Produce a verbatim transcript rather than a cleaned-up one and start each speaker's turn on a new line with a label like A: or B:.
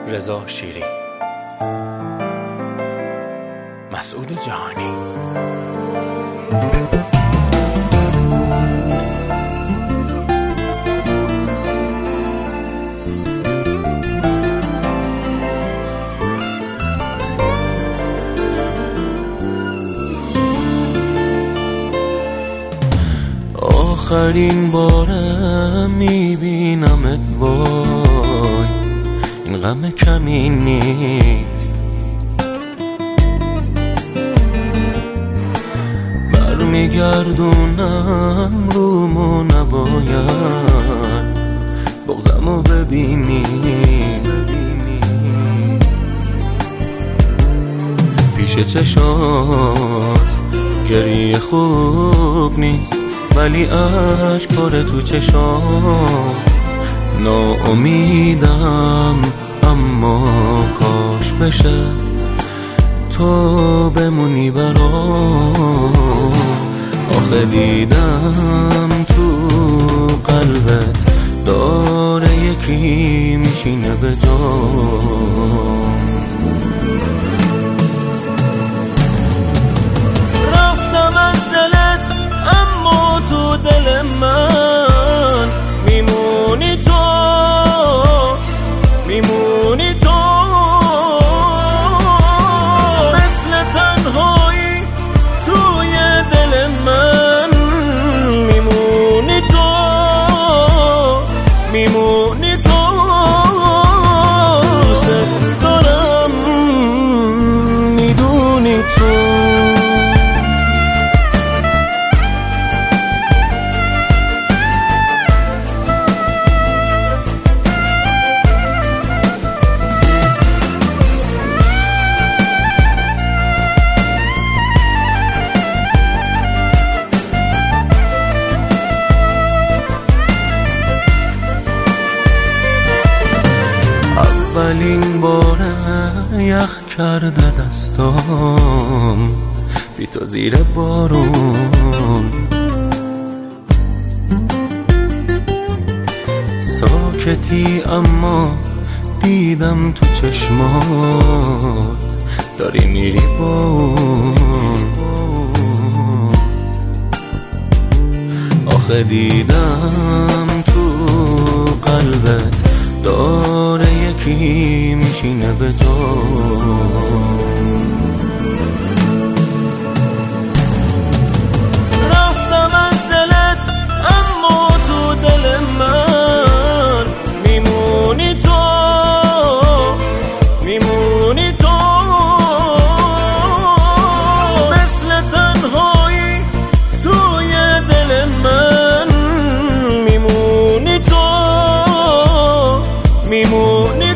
A: رضا شیری. مسعود جهانی.
B: آخرین بارم میبینمت، وای این غم کمی نیست. برمیگردونم رومو، نباید بغضمو ببینی. پیش چشات گریه خوب نیست، ولی اشکاره تو چشام. ناامیدم اما کاش بشه تو بمونی برام. آخه دیدم تو قلبت داره یکی میشینه به جام. رفتم از دلت اما تو دل من میمونی تو، میمونی تو. مثل تنهایی توی دل من میمونی تو، میمونی تو. دوست دارم میدونی تو. اولین بار یخ کرده دستام بی تو زیر بارون. ساکتی اما دیدم تو چشمات داری میری بارون. آخه دیدم تو قلبت داره یکی میشینه به جام. رفتم از دلت اما تو دل من میمونی تو، میمونی تو. مثل تنهایی توی دل من میمونی تو، میمونی